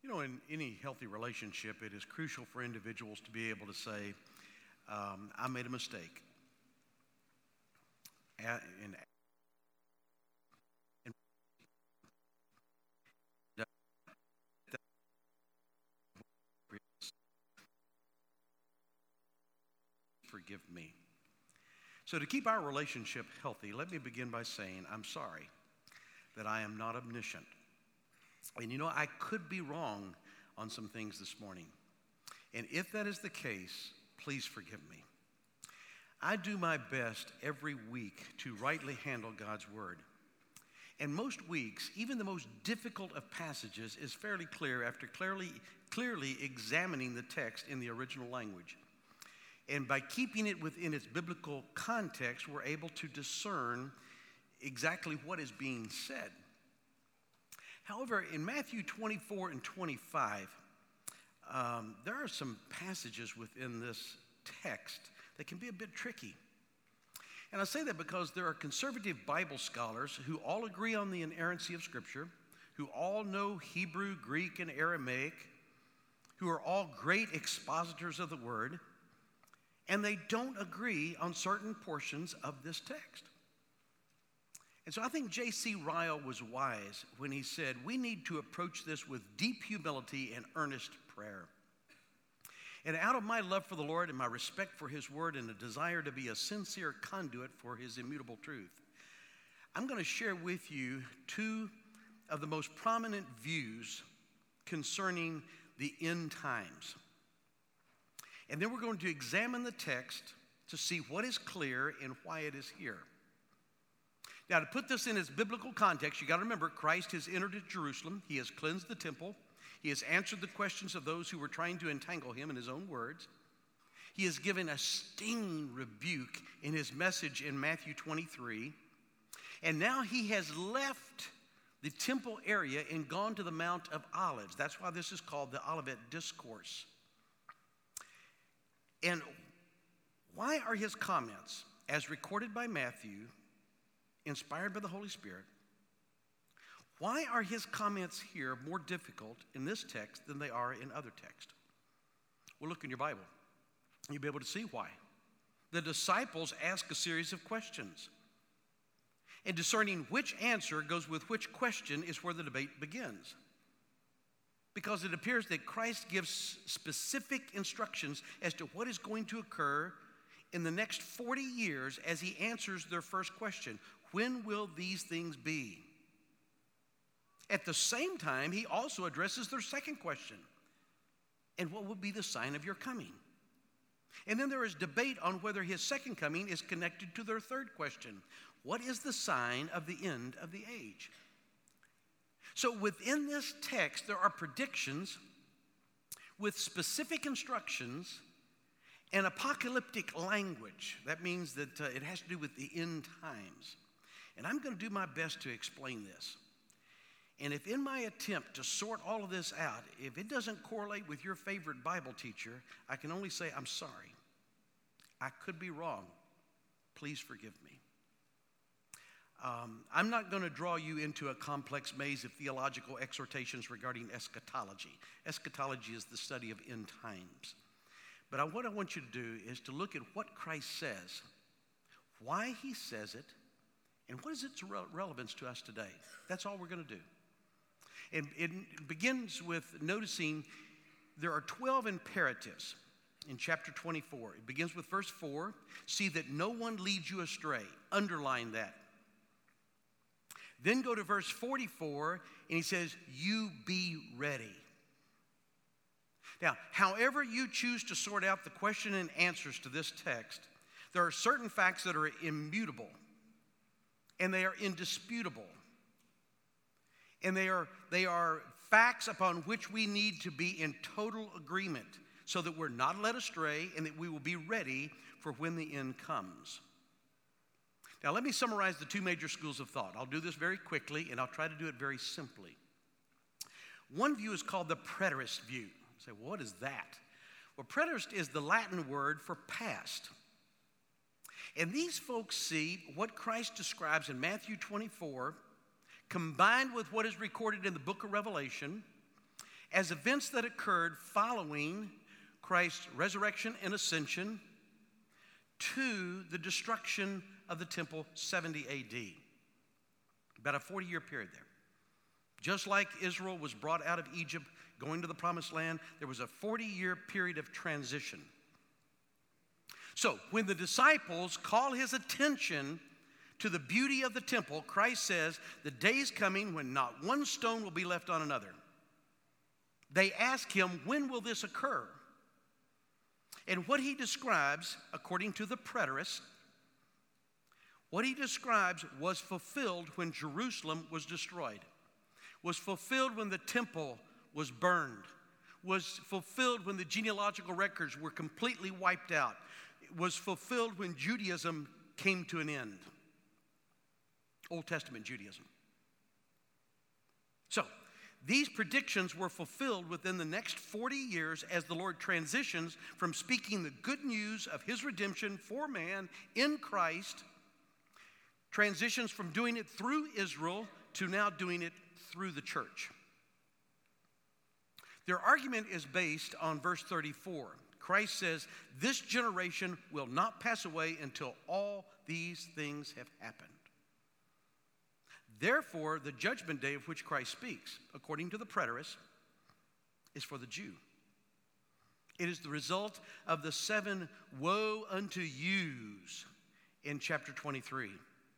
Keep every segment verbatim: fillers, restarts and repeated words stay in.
You know, in any healthy relationship, it is crucial for individuals to be able to say, um, I made a mistake. And, and forgive me. So to keep our relationship healthy, let me begin by saying I'm sorry that I am not omniscient. And you know, I could be wrong on some things this morning. And if that is the case, please forgive me. I do my best every week to rightly handle God's word. And most weeks, even the most difficult of passages is fairly clear after clearly, clearly examining the text in the original language. And by keeping it within its biblical context, we're able to discern exactly what is being said. However, in Matthew twenty-four and twenty-five, um, there are some passages within this text that can be a bit tricky. And I say that because there are conservative Bible scholars who all agree on the inerrancy of Scripture, who all know Hebrew, Greek, and Aramaic, who are all great expositors of the Word, and they don't agree on certain portions of this text. And so I think J C Ryle was wise when he said, we need to approach this with deep humility and earnest prayer. And out of my love for the Lord and my respect for His word and a desire to be a sincere conduit for His immutable truth, I'm going to share with you two of the most prominent views concerning the end times. And then we're going to examine the text to see what is clear and why it is here. Now, to put this in its biblical context, you got to remember Christ has entered into Jerusalem. He has cleansed the temple. He has answered the questions of those who were trying to entangle him in his own words. He has given a stinging rebuke in his message in Matthew twenty-three. And now he has left the temple area and gone to the Mount of Olives. That's why this is called the Olivet Discourse. And why are his comments, as recorded by Matthew, inspired by the Holy Spirit, why are his comments here more difficult in this text than they are in other texts? Well, look in your Bible. You'll be able to see why. The disciples ask a series of questions. And discerning which answer goes with which question is where the debate begins. Because it appears that Christ gives specific instructions as to what is going to occur in the next forty years as he answers their first question. When will these things be? At the same time, he also addresses their second question. And what will be the sign of your coming? And then there is debate on whether his second coming is connected to their third question. What is the sign of the end of the age? So within this text, there are predictions with specific instructions and apocalyptic language. That means that uh, it has to do with the end times. And I'm going to do my best to explain this. And if in my attempt to sort all of this out, if it doesn't correlate with your favorite Bible teacher, I can only say I'm sorry. I could be wrong. Please forgive me. Um, I'm not going to draw you into a complex maze of theological exhortations regarding eschatology. Eschatology is the study of end times. But I, what I want you to do is to look at what Christ says, why he says it, and what is its re- relevance to us today. That's all we're going to do. And it begins with noticing there are twelve imperatives in chapter twenty-four. It begins with verse four. See that no one leads you astray. Underline that. Then go to verse forty-four, and he says, you be ready. Now, however you choose to sort out the question and answers to this text, there are certain facts that are immutable, and they are indisputable. And they are, they are facts upon which we need to be in total agreement so that we're not led astray and that we will be ready for when the end comes. Now, let me summarize the two major schools of thought. I'll do this very quickly, and I'll try to do it very simply. One view is called the preterist view. You say, well, what is that? Well, preterist is the Latin word for past. And these folks see what Christ describes in Matthew twenty-four, combined with what is recorded in the book of Revelation, as events that occurred following Christ's resurrection and ascension to the destruction of the temple, seventy A D. About a forty-year period there. Just like Israel was brought out of Egypt, going to the promised land, there was a forty-year period of transition. So, when the disciples call his attention to the beauty of the temple, Christ says, the day is coming when not one stone will be left on another. They ask him, when will this occur? And what he describes, according to the preterist, what he describes was fulfilled when Jerusalem was destroyed, was fulfilled when the temple was burned, was fulfilled when the genealogical records were completely wiped out, was fulfilled when Judaism came to an end. Old Testament Judaism. So, these predictions were fulfilled within the next forty years as the Lord transitions from speaking the good news of his redemption for man in Christ, transitions from doing it through Israel to now doing it through the church. Their argument is based on verse thirty-four. Christ says, this generation will not pass away until all these things have happened. Therefore, the judgment day of which Christ speaks, according to the preterists, is for the Jew. It is the result of the seven woe unto yous in chapter twenty-three.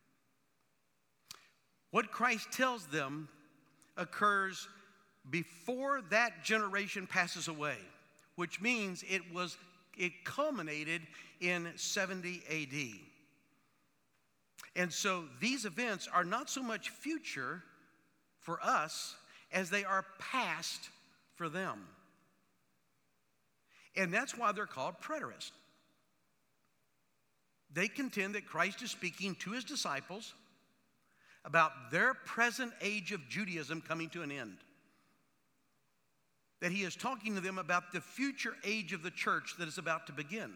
What Christ tells them occurs before that generation passes away, which means it was it culminated in seventy A D. And so these events are not so much future for us as they are past for them. And that's why they're called preterists. They contend that Christ is speaking to his disciples about their present age of Judaism coming to an end. That he is talking to them about the future age of the church that is about to begin.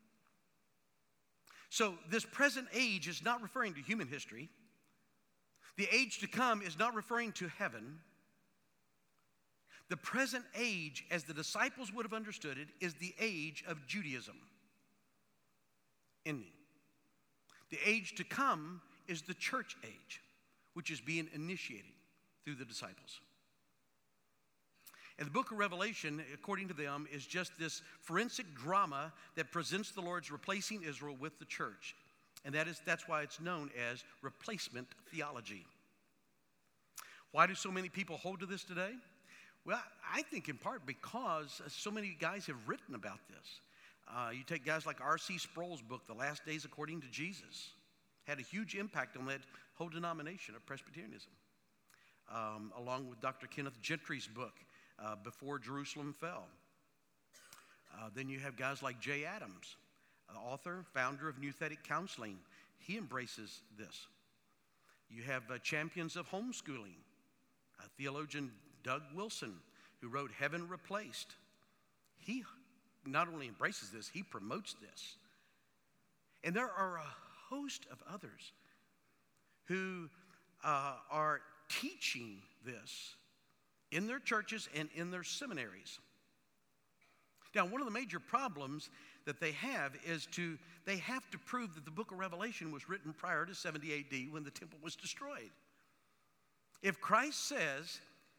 So this present age is not referring to human history. The age to come is not referring to heaven. The present age, as the disciples would have understood it, is the age of Judaism. Ending. The age to come is the church age, which is being initiated through the disciples. And the book of Revelation, according to them, is just this forensic drama that presents the Lord's replacing Israel with the church. And that is, that's why it's known as replacement theology. Why do so many people hold to this today? Well, I think in part because so many guys have written about this. Uh, you take guys like R C Sproul's book, The Last Days According to Jesus. Had a huge impact on that whole denomination of Presbyterianism. Um, along with Doctor Kenneth Gentry's book, Uh, before Jerusalem fell. Uh, then you have guys like Jay Adams, uh, author, founder of Nouthetic Counseling. He embraces this. You have uh, champions of homeschooling, uh, theologian Doug Wilson, who wrote Heaven Replaced. He not only embraces this, he promotes this. And there are a host of others who uh, are teaching this in their churches and in their seminaries. Now, one of the major problems that they have is to, they have to prove that the book of Revelation was written prior to seventy A D when the temple was destroyed. If Christ says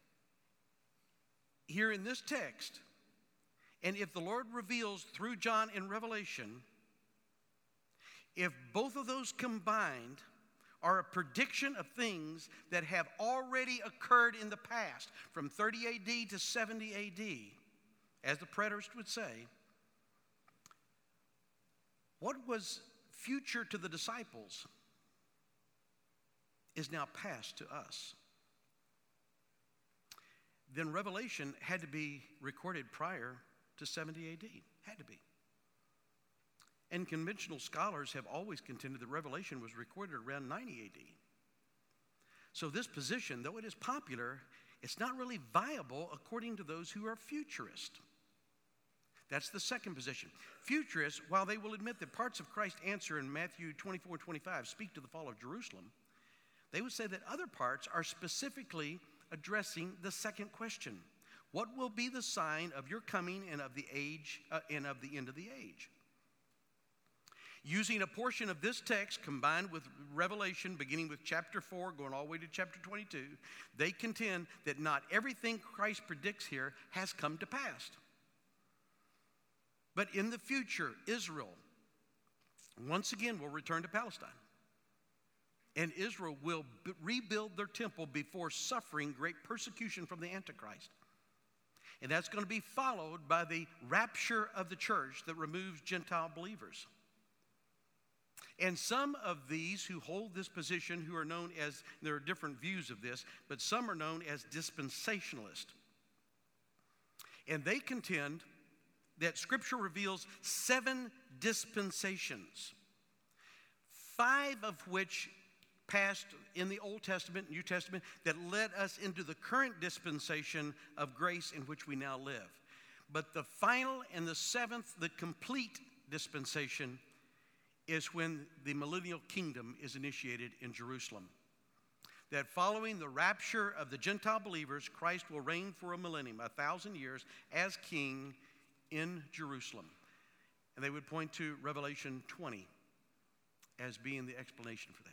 here in this text, and if the Lord reveals through John in Revelation, if both of those combined are a prediction of things that have already occurred in the past, from thirty A D to seventy A D, as the preterist would say, what was future to the disciples is now past to us. Then Revelation had to be recorded prior to seventy A D. Had to be. And conventional scholars have always contended that Revelation was recorded around ninety A D. So this position, though it is popular, it's not really viable according to those who are futurist. That's the second position. Futurists, while they will admit that parts of Christ's answer in Matthew twenty-four and twenty-five speak to the fall of Jerusalem, they would say that other parts are specifically addressing the second question. What will be the sign of your coming and of the age uh, and of the end of the age? Using a portion of this text combined with Revelation, beginning with chapter four, going all the way to chapter twenty-two, they contend that not everything Christ predicts here has come to pass. But in the future, Israel, once again, will return to Palestine. And Israel will b- rebuild their temple before suffering great persecution from the Antichrist. And that's going to be followed by the rapture of the church that removes Gentile believers. And some of these who hold this position, who are known as, there are different views of this, but some are known as dispensationalists. And they contend that Scripture reveals seven dispensations, five of which passed in the Old Testament, New Testament, that led us into the current dispensation of grace in which we now live. But the final and the seventh, the complete dispensation, is when the millennial kingdom is initiated in Jerusalem. That following the rapture of the Gentile believers, Christ will reign for a millennium, a thousand years, as king in Jerusalem. And they would point to Revelation twenty as being the explanation for that.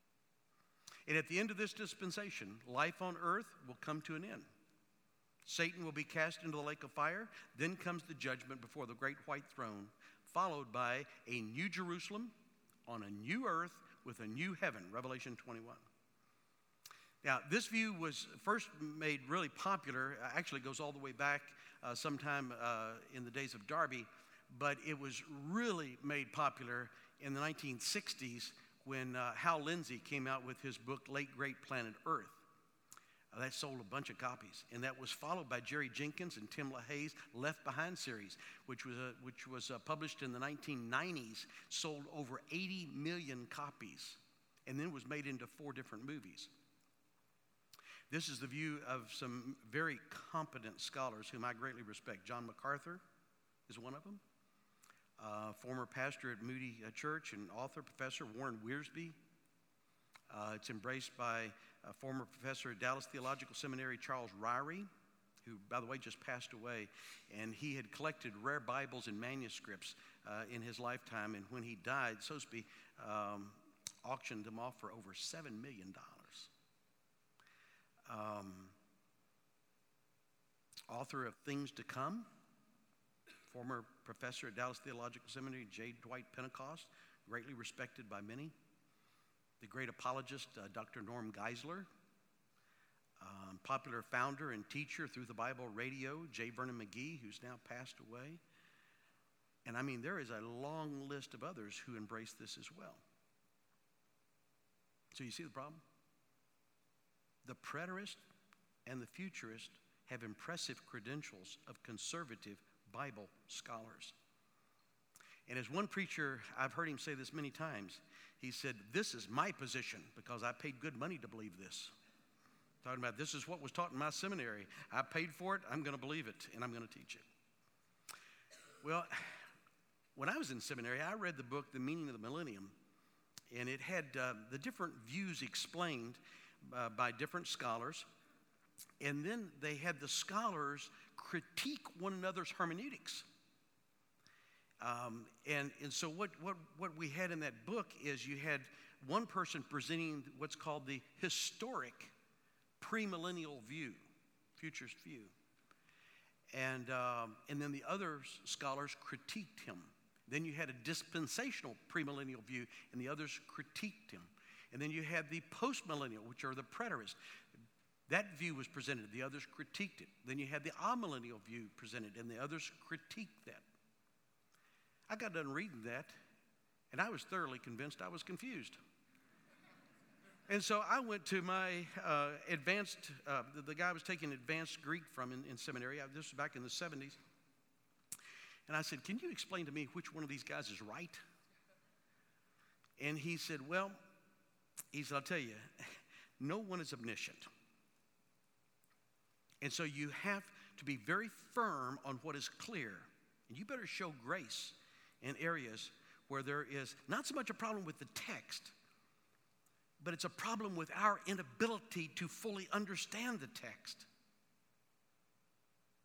And at the end of this dispensation, life on earth will come to an end. Satan will be cast into the lake of fire. Then comes the judgment before the great white throne, followed by a new Jerusalem on a new earth with a new heaven, Revelation twenty-one. Now, this view was first made really popular. Actually, it goes all the way back uh, sometime uh, in the days of Darby, but it was really made popular in the nineteen sixties when uh, Hal Lindsey came out with his book, Late Great Planet Earth. Uh, that sold a bunch of copies, and that was followed by Jerry Jenkins and Tim LaHaye's Left Behind series, which was, uh, which was uh, published in the nineteen nineties, sold over eighty million copies, and then was made into four different movies. This is the view of some very competent scholars whom I greatly respect. John MacArthur is one of them. Uh, former pastor at Moody uh, Church and author, Professor Warren Wiersbe. Uh, it's embraced by a former professor at Dallas Theological Seminary, Charles Ryrie, who, by the way, just passed away. And he had collected rare Bibles and manuscripts uh, in his lifetime. And when he died, Sosby um, auctioned them off for over seven million dollars. Um, author of Things to Come, former professor at Dallas Theological Seminary, J. Dwight Pentecost, greatly respected by many. The great apologist, uh, Doctor Norm Geisler, um, popular founder and teacher through the Bible Radio, J. Vernon McGee, who's now passed away. And I mean, there is a long list of others who embrace this as well. So you see the problem? The preterist and the futurist have impressive credentials of conservative Bible scholars. And as one preacher, I've heard him say this many times, he said, "This is my position because I paid good money to believe this." Talking about this is what was taught in my seminary. I paid for it, I'm going to believe it, and I'm going to teach it. Well, when I was in seminary, I read the book, The Meaning of the Millennium, and it had uh, the different views explained uh, by different scholars. And then they had the scholars critique one another's hermeneutics. Um, and, and so what, what, what we had in that book is you had one person presenting what's called the historic premillennial view, futurist view. And, um, and then the other scholars critiqued him. Then you had a dispensational premillennial view, and the others critiqued him. And then you had the postmillennial, which are the preterists. That view was presented. The others critiqued it. Then you had the amillennial view presented, and the others critiqued that. I got done reading that, and I was thoroughly convinced I was confused. And so I went to my uh, advanced, uh, the, the guy I was taking advanced Greek from in, in seminary. I, this was back in the seventies. And I said, "Can you explain to me which one of these guys is right?" And he said, "Well," he said, "I'll tell you, no one is omniscient. And so you have to be very firm on what is clear. And you better show grace in areas where there is not so much a problem with the text, but it's a problem with our inability to fully understand the text."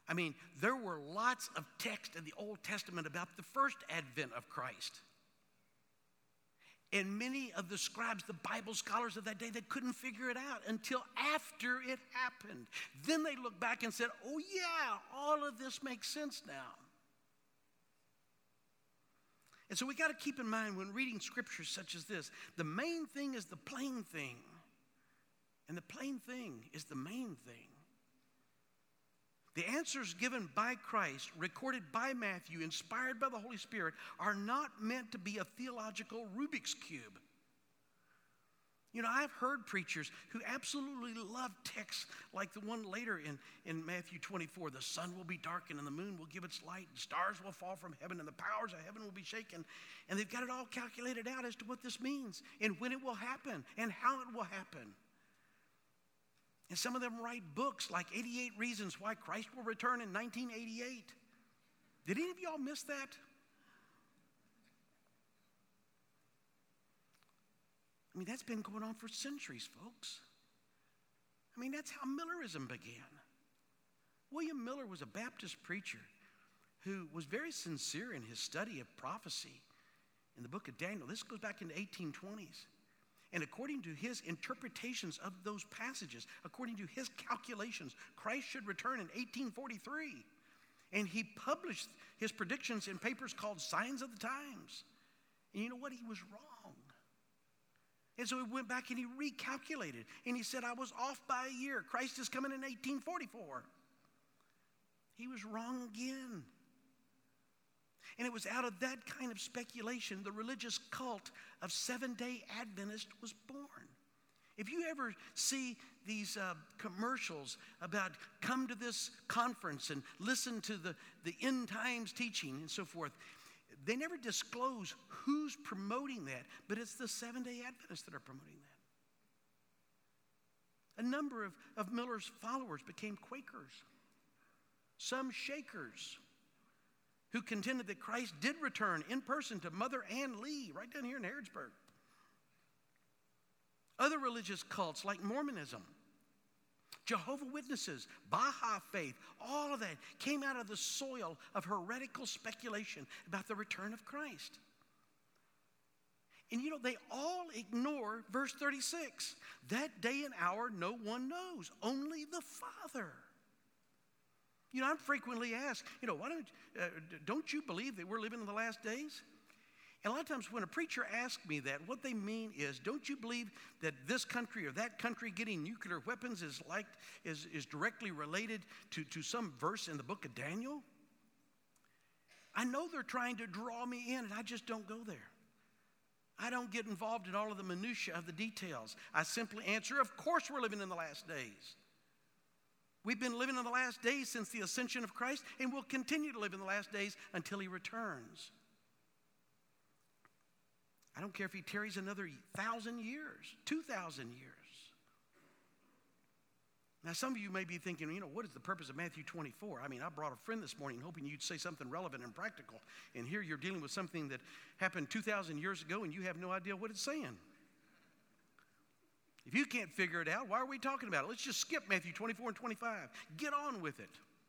I mean, there were lots of text in the Old Testament about the first advent of Christ. And many of the scribes, the Bible scholars of that day, they couldn't figure it out until after it happened. Then they looked back and said, oh yeah, all of this makes sense now. And so we got to keep in mind when reading scriptures such as this, the main thing is the plain thing. And the plain thing is the main thing. The answers given by Christ, recorded by Matthew, inspired by the Holy Spirit, are not meant to be a theological Rubik's Cube. You know, I've heard preachers who absolutely love texts like the one later in, in Matthew twenty-four. The sun will be darkened and the moon will give its light and stars will fall from heaven and the powers of heaven will be shaken. And they've got it all calculated out as to what this means and when it will happen and how it will happen. And some of them write books like eighty-eight Reasons Why Christ Will Return in nineteen eighty-eight. Did any of y'all miss that? I mean, that's been going on for centuries, folks. I mean, that's how Millerism began. William Miller was a Baptist preacher who was very sincere in his study of prophecy in the book of Daniel. This goes back in the eighteen twenties. And according to his interpretations of those passages, according to his calculations, Christ should return in eighteen forty-three. And he published his predictions in papers called Signs of the Times. And you know what? He was wrong. And so he went back and he recalculated. And he said, I was off by a year. Christ is coming in eighteen forty-four. He was wrong again. And it was out of that kind of speculation the religious cult of Seventh-day Adventist was born. If you ever see these uh, commercials about come to this conference and listen to the, the end times teaching and so forth, they never disclose who's promoting that, but it's the Seventh-day Adventists that are promoting that. A number of, of Miller's followers became Quakers, some Shakers, who contended that Christ did return in person to Mother Ann Lee, right down here in Harrodsburg. Other religious cults like Mormonism, Jehovah's Witnesses, Baha'i faith, all of that came out of the soil of heretical speculation about the return of Christ. And you know, they all ignore verse thirty-six. That day and hour no one knows, only the Father. You know, I'm frequently asked, you know, why don't, uh, don't you believe that we're living in the last days? And a lot of times when a preacher asks me that, what they mean is, don't you believe that this country or that country getting nuclear weapons is like is, is directly related to, to some verse in the book of Daniel? I know they're trying to draw me in, and I just don't go there. I don't get involved in all of the minutiae of the details. I simply answer, of course we're living in the last days. We've been living in the last days since the ascension of Christ, and we'll continue to live in the last days until he returns. I don't care if he tarries another thousand years, two thousand years. Now, some of you may be thinking, you know, what is the purpose of Matthew twenty-four? I mean, I brought a friend this morning hoping you'd say something relevant and practical, and here you're dealing with something that happened two thousand years ago, and you have no idea what it's saying. If you can't figure it out, why are we talking about it? Let's just skip Matthew twenty-four and twenty-five. Get on with it.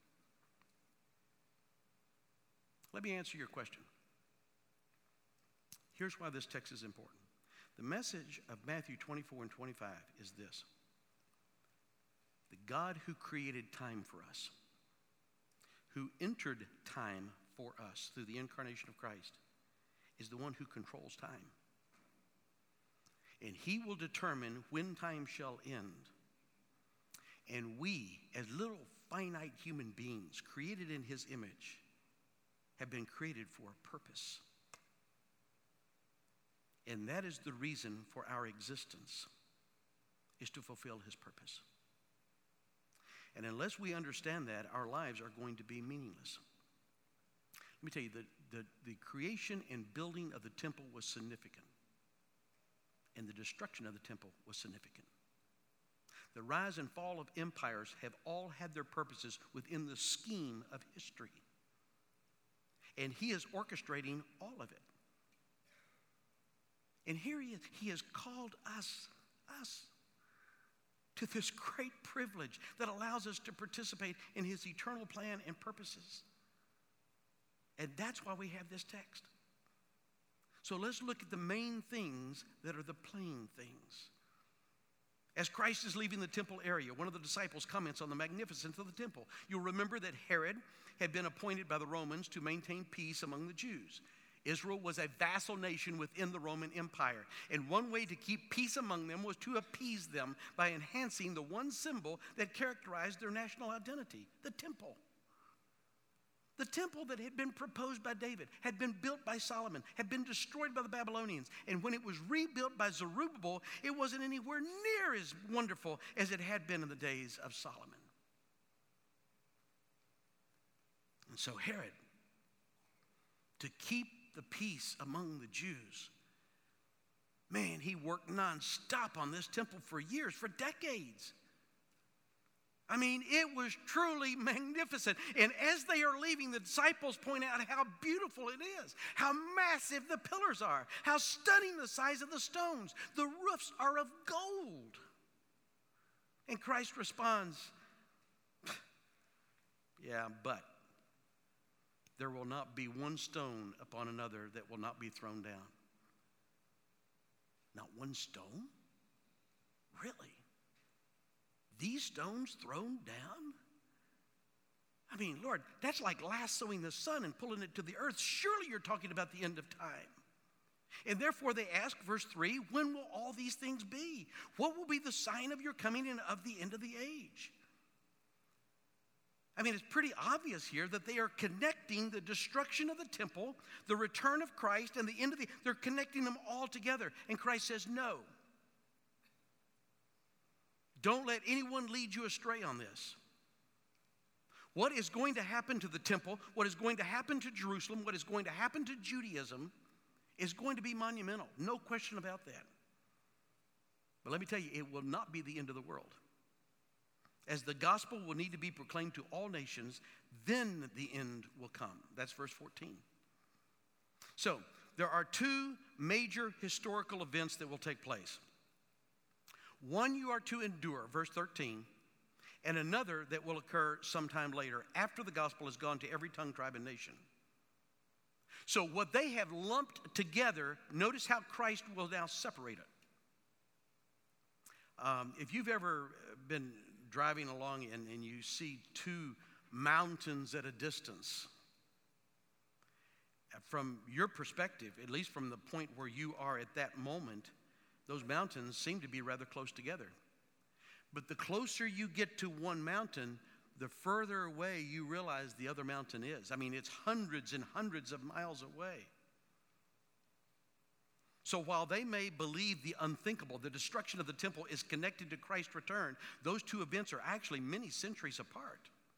Let me answer your question. Here's why this text is important. The message of Matthew twenty-four and twenty-five is this. The God who created time for us, who entered time for us through the incarnation of Christ, is the one who controls time. And he will determine when time shall end. And we, as little finite human beings created in his image, have been created for a purpose. And that is the reason for our existence, is to fulfill his purpose. And unless we understand that, our lives are going to be meaningless. Let me tell you, the, the, the creation and building of the temple was significant. And the destruction of the temple was significant. The rise and fall of empires have all had their purposes within the scheme of history. And he is orchestrating all of it. And here he is. He has called us, us, to to this great privilege that allows us to participate in his eternal plan and purposes. And that's why we have this text. So let's look at the main things that are the plain things. As Christ is leaving the temple area, one of the disciples comments on the magnificence of the temple. You'll remember that Herod had been appointed by the Romans to maintain peace among the Jews. Israel was a vassal nation within the Roman Empire. And one way to keep peace among them was to appease them by enhancing the one symbol that characterized their national identity, the temple. The temple that had been proposed by David, had been built by Solomon, had been destroyed by the Babylonians. And when it was rebuilt by Zerubbabel, it wasn't anywhere near as wonderful as it had been in the days of Solomon. And so Herod, to keep the peace among the Jews, man, he worked nonstop on this temple for years, for decades. I mean, it was truly magnificent. And as they are leaving, the disciples point out how beautiful it is, how massive the pillars are, how stunning the size of the stones. The roofs are of gold. And Christ responds, yeah, but there will not be one stone upon another that will not be thrown down. Not one stone? Really? These stones thrown down? I mean, Lord, that's like lassoing the sun and pulling it to the earth. Surely you're talking about the end of time. And therefore they ask, verse three, when will all these things be? What will be the sign of your coming and of the end of the age? I mean, it's pretty obvious here that they are connecting the destruction of the temple, the return of Christ, and the end of the, they're connecting them all together. And Christ says, no. Don't let anyone lead you astray on this. What is going to happen to the temple, what is going to happen to Jerusalem, what is going to happen to Judaism is going to be monumental. No question about that. But let me tell you, it will not be the end of the world. As the gospel will need to be proclaimed to all nations, then the end will come. That's verse fourteen. So, there are two major historical events that will take place. One you are to endure, verse thirteen, and another that will occur sometime later, after the gospel has gone to every tongue, tribe, and nation. So what they have lumped together, notice how Christ will now separate it. Um, if you've ever been driving along and, and you see two mountains at a distance, from your perspective, at least from the point where you are at that moment, those mountains seem to be rather close together. But the closer you get to one mountain, the further away you realize the other mountain is. I mean, it's hundreds and hundreds of miles away. So while they may believe the unthinkable, the destruction of the temple is connected to Christ's return, those two events are actually many centuries apart.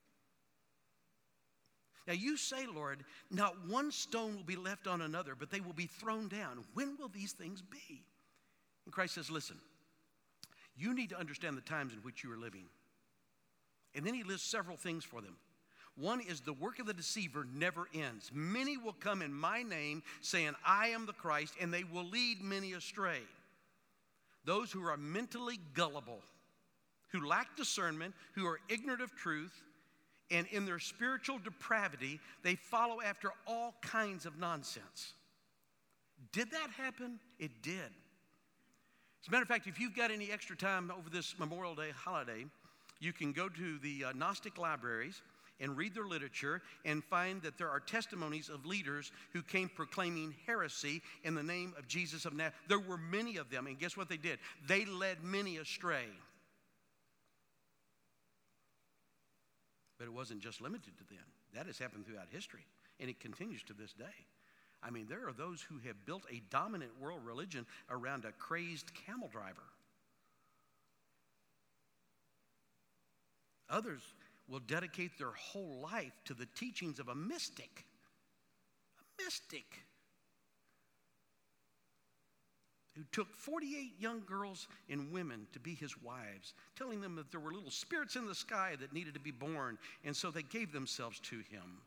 Now you say, Lord, not one stone will be left on another, but they will be thrown down. When will these things be? And Christ says, listen, you need to understand the times in which you are living. And then he lists several things for them. One is the work of the deceiver never ends. Many will come in my name saying, I am the Christ, and they will lead many astray. Those who are mentally gullible, who lack discernment, who are ignorant of truth, and in their spiritual depravity, they follow after all kinds of nonsense. Did that happen? It did. As a matter of fact, if you've got any extra time over this Memorial Day holiday, you can go to the uh, Gnostic libraries and read their literature and find that there are testimonies of leaders who came proclaiming heresy in the name of Jesus of Nazareth. There were many of them, and guess what they did? They led many astray. But it wasn't just limited to them. That has happened throughout history, and it continues to this day. I mean, there are those who have built a dominant world religion around a crazed camel driver. Others will dedicate their whole life to the teachings of a mystic. A mystic who took forty-eight young girls and women to be his wives, telling them that there were little spirits in the sky that needed to be born, and so they gave themselves to him.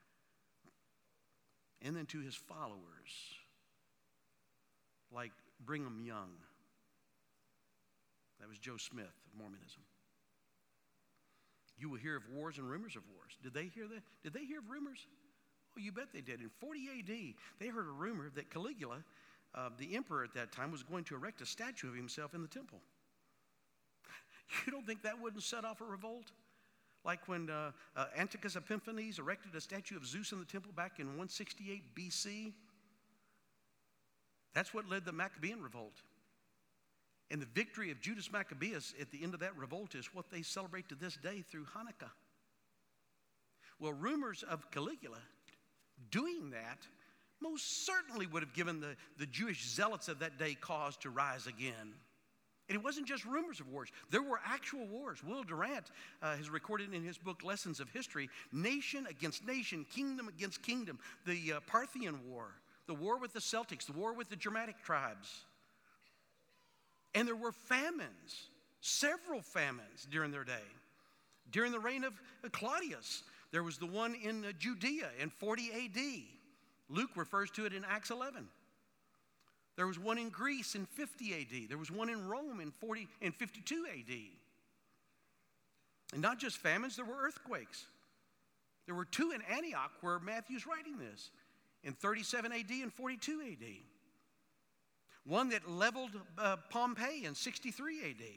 And then to his followers, like Brigham Young. That was Joe Smith, of Mormonism. You will hear of wars and rumors of wars. Did they hear that? Did they hear of rumors? Oh, you bet they did. In forty A D, they heard a rumor that Caligula, uh, the emperor at that time, was going to erect a statue of himself in the temple. You don't think that wouldn't set off a revolt? Like when uh, uh, Antiochus Epiphanes erected a statue of Zeus in the temple back in one sixty-eight B C? That's what led the Maccabean revolt. And the victory of Judas Maccabeus at the end of that revolt is what they celebrate to this day through Hanukkah. Well, rumors of Caligula doing that most certainly would have given the, the Jewish zealots of that day cause to rise again. And it wasn't just rumors of wars. There were actual wars. Will Durant uh, has recorded in his book, Lessons of History, nation against nation, kingdom against kingdom, the uh, Parthian War, the war with the Celtics, the war with the Germanic tribes. And there were famines, several famines during their day. During the reign of Claudius, there was the one in uh, Judea in forty A D. Luke refers to it in Acts eleven. There was one in Greece in fifty A D. There was one in Rome in forty in fifty-two A D. And not just famines, there were earthquakes. There were two in Antioch where Matthew's writing this, in thirty-seven A D and forty-two A D. One that leveled uh, Pompeii in sixty-three A D.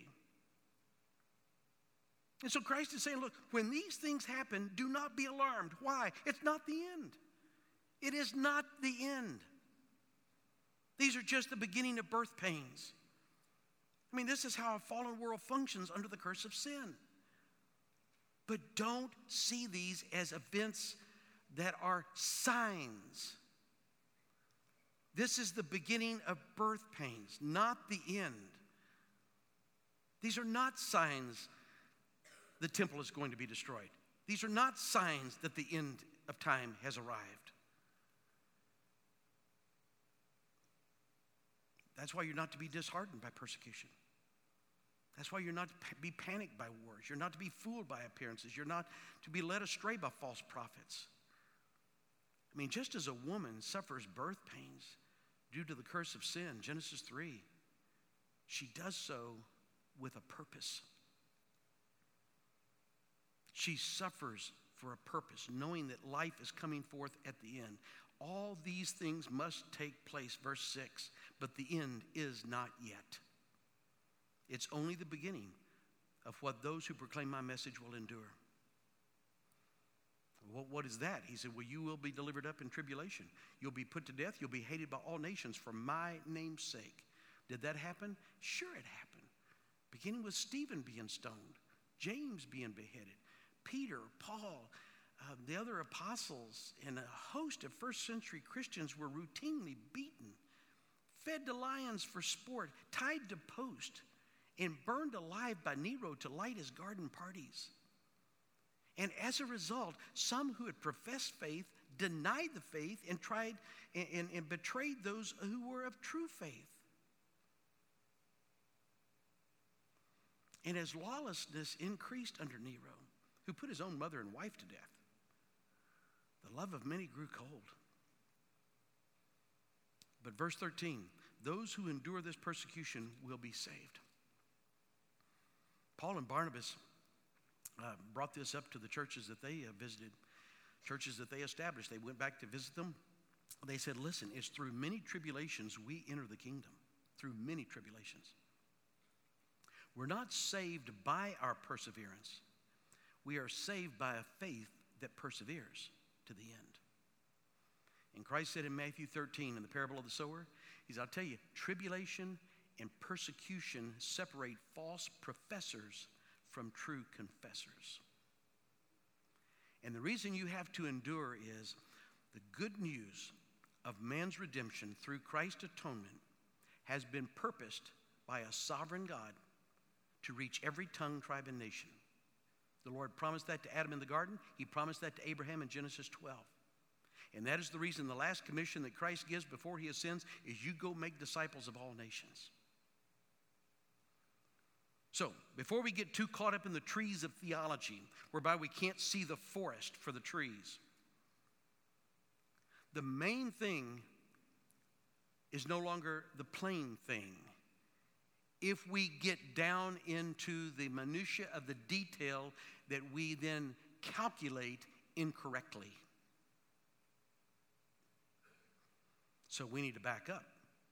And so Christ is saying, look, when these things happen, do not be alarmed. Why? It's not the end. It is not the end. These are just the beginning of birth pains. I mean, this is how a fallen world functions under the curse of sin. But don't see these as events that are signs. This is the beginning of birth pains, not the end. These are not signs the temple is going to be destroyed. These are not signs that the end of time has arrived. That's why you're not to be disheartened by persecution. That's why you're not to be panicked by wars. You're not to be fooled by appearances. You're not to be led astray by false prophets. I mean, just as a woman suffers birth pains due to the curse of sin, Genesis three, she does so with a purpose. She suffers for a purpose, knowing that life is coming forth at the end. All these things must take place, verse six, but the end is not yet. It's only the beginning of what those who proclaim my message will endure. Well, what is that? He said, well, you will be delivered up in tribulation. You'll be put to death. You'll be hated by all nations for my name's sake. Did that happen? Sure, it happened. Beginning with Stephen being stoned, James being beheaded, Peter, Paul, uh, the other apostles, and a host of first century Christians were routinely beaten, fed to lions for sport, tied to post, and burned alive by Nero to light his garden parties. And as a result, some who had professed faith denied the faith and tried and, and, and betrayed those who were of true faith. And as lawlessness increased under Nero, who put his own mother and wife to death, the love of many grew cold. But verse thirteen, those who endure this persecution will be saved. Paul and Barnabas uh, brought this up to the churches that they uh, visited, churches that they established. They went back to visit them. They said, listen, it's through many tribulations we enter the kingdom, through many tribulations. We're not saved by our perseverance. We are saved by a faith that perseveres to the end. And Christ said in Matthew thirteen, in the parable of the sower, he said, I'll tell you, tribulation and persecution separate false professors from true confessors. And the reason you have to endure is the good news of man's redemption through Christ's atonement has been purposed by a sovereign God to reach every tongue, tribe, and nation. The Lord promised that to Adam in the garden. He promised that to Abraham in Genesis twelve. And that is the reason the last commission that Christ gives before he ascends is you go make disciples of all nations. So, before we get too caught up in the trees of theology, whereby we can't see the forest for the trees, the main thing is no longer the plain thing. if we get down into the minutia of the detail that we then calculate incorrectly. So we need to back up.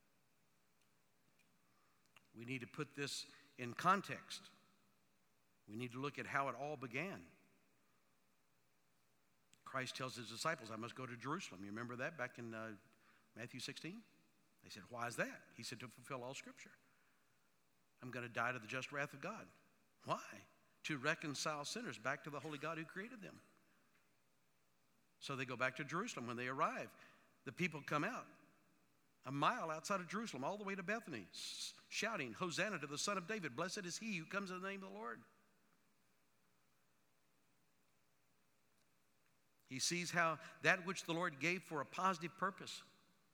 We need to put this in context. We need to look at how it all began. Christ tells his disciples, I must go to Jerusalem. You remember that back in uh, Matthew sixteen? They said, why is that? He said, to fulfill all Scripture. I'm going to die to the just wrath of God. Why? To reconcile sinners back to the holy God who created them. So they go back to Jerusalem. When they arrive, the people come out a mile outside of Jerusalem, all the way to Bethany, shouting, Hosanna to the Son of David. Blessed is he who comes in the name of the Lord. He sees how that which the Lord gave for a positive purpose,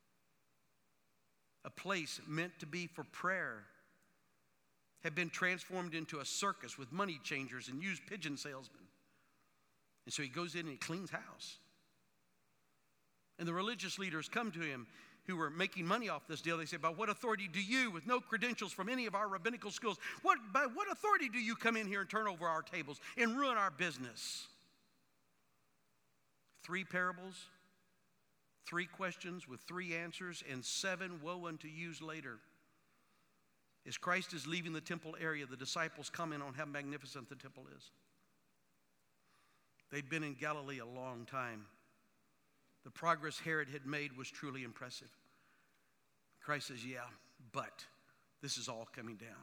a place meant to be for prayer, had been transformed into a circus with money changers and used pigeon salesmen. And so he goes in and he cleans house. And the religious leaders come to him who were making money off this deal. They say, by what authority do you, with no credentials from any of our rabbinical schools, what, by what authority do you come in here and turn over our tables and ruin our business? Three parables, three questions with three answers, and seven woe unto yous later. As Christ is leaving the temple area, the disciples comment on how magnificent the temple is. They'd been in Galilee a long time. The progress Herod had made was truly impressive. Christ says, yeah, but this is all coming down.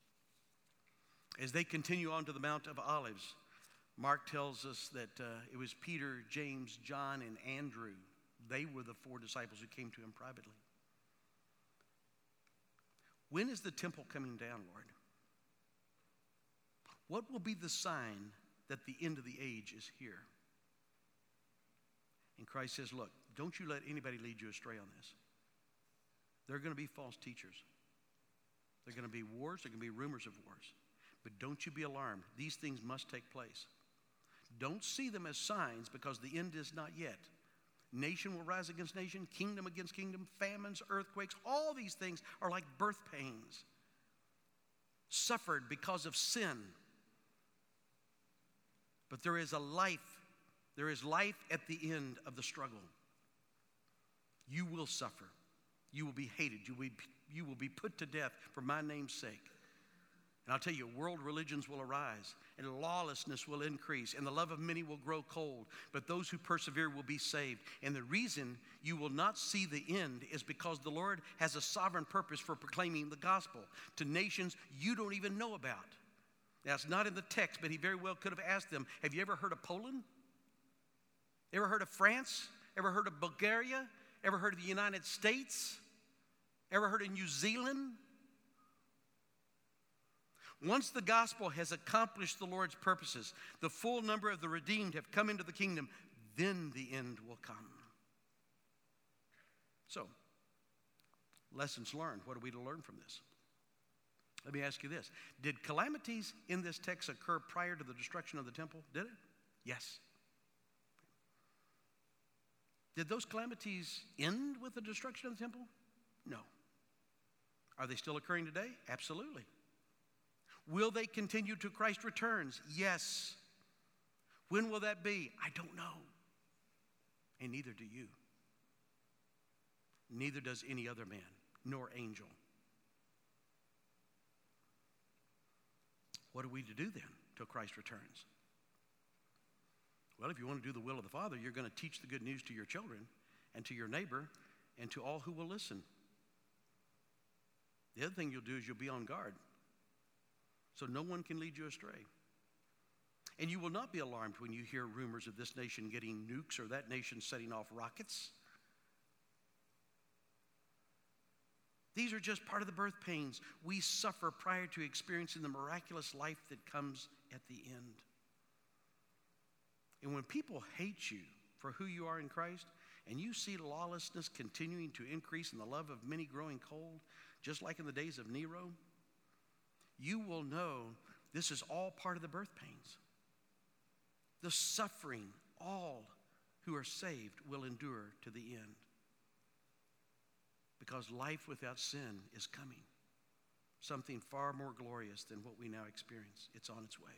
As they continue on to the Mount of Olives, Mark tells us that uh, it was Peter, James, John, and Andrew. They were the four disciples who came to him privately. When is the temple coming down, Lord? What will be the sign that the end of the age is here? And Christ says, look, don't you let anybody lead you astray on this. There are going to be false teachers. There are going to be wars. There are going to be rumors of wars. But don't you be alarmed. These things must take place. Don't see them as signs, because the end is not yet. Nation will rise against nation, kingdom against kingdom, famines, earthquakes. All these things are like birth pains, suffered because of sin. But there is a life. There is life at the end of the struggle. You will suffer. You will be hated. You will be, you will be put to death for my name's sake. And I'll tell you, world religions will arise, and lawlessness will increase, and the love of many will grow cold. But those who persevere will be saved. And the reason you will not see the end is because the Lord has a sovereign purpose for proclaiming the gospel to nations you don't even know about. Now, it's not in the text, but he very well could have asked them, have you ever heard of Poland? Ever heard of France? Ever heard of Bulgaria? Ever heard of the United States? Ever heard of New Zealand? Once the gospel has accomplished the Lord's purposes, the full number of the redeemed have come into the kingdom, then the end will come. So, lessons learned. What are we to learn from this? Let me ask you this. Did calamities in this text occur prior to the destruction of the temple? Did it? Yes. Did those calamities end with the destruction of the temple? No. Are they still occurring today? Absolutely. Will they continue till Christ returns? Yes. When will that be? I don't know. And neither do you. Neither does any other man, nor angel. What are we to do then till Christ returns? Well, if you want to do the will of the Father, you're going to teach the good news to your children and to your neighbor and to all who will listen. The other thing you'll do is you'll be on guard, so no one can lead you astray. And you will not be alarmed when you hear rumors of this nation getting nukes or that nation setting off rockets. These are just part of the birth pains we suffer prior to experiencing the miraculous life that comes at the end. And when people hate you for who you are in Christ, and you see lawlessness continuing to increase and the love of many growing cold, just like in the days of Nero, you will know this is all part of the birth pains. The suffering all who are saved will endure to the end. Because life without sin is coming. something far more glorious than what we now experience. It's on its way.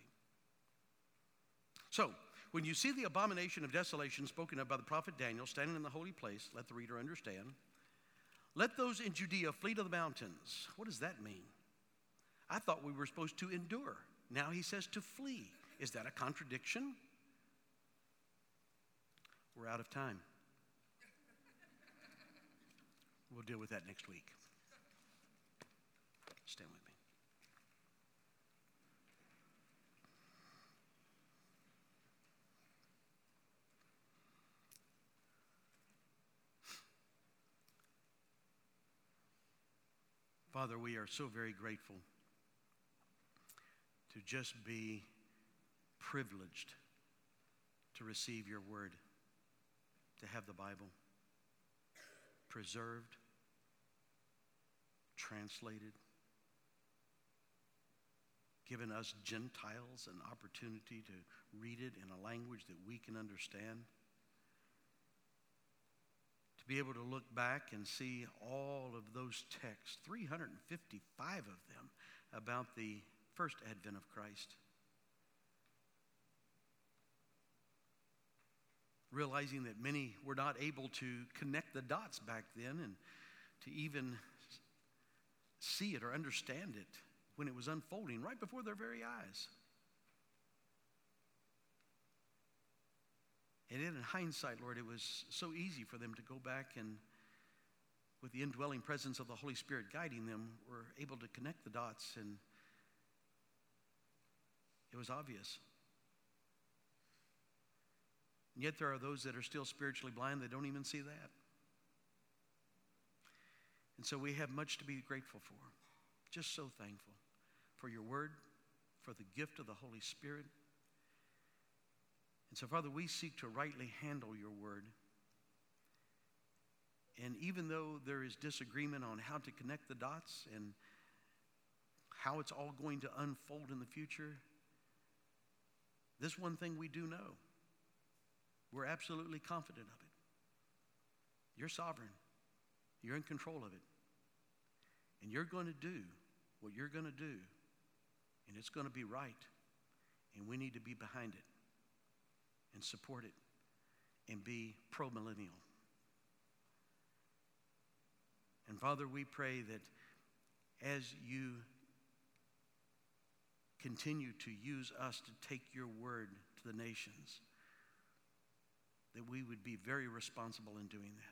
So, when you see the abomination of desolation spoken of by the prophet Daniel standing in the holy place, let the reader understand. Let those in Judea flee to the mountains. What does that mean? I thought we were supposed to endure. Now he says to flee. Is that a contradiction? We're out of time. We'll deal with that next week. Stand with me. Father, we are so very grateful to just be privileged to receive your word, to have the Bible preserved, translated, given us Gentiles an opportunity to read it in a language that we can understand. To be able to look back and see all of those texts, three hundred fifty-five of them, about the first advent of Christ. Realizing that many were not able to connect the dots back then and to even see it or understand it when it was unfolding right before their very eyes. And in hindsight, Lord, it was so easy for them to go back and, with the indwelling presence of the Holy Spirit guiding them, were able to connect the dots, and it was obvious. And yet there are those that are still spiritually blind that don't even see that. And so we have much to be grateful for. Just so thankful for your word, for the gift of the Holy Spirit. And so, Father, we seek to rightly handle your word. And even though there is disagreement on how to connect the dots and how it's all going to unfold in the future, this one thing we do know. We're absolutely confident of it. You're sovereign. You're in control of it. And you're going to do what you're going to do. And it's going to be right. And we need to be behind it and support it and be pro-millennial. And Father, we pray that as you continue to use us to take your word to the nations, that we would be very responsible in doing that.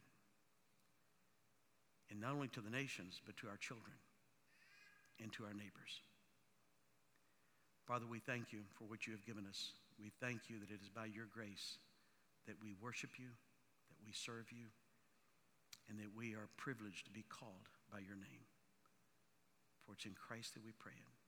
And not only to the nations, but to our children and to our neighbors. Father, we thank you for what you have given us. We thank you that it is by your grace that we worship you, that we serve you, and that we are privileged to be called by your name. For it's in Christ that we pray it.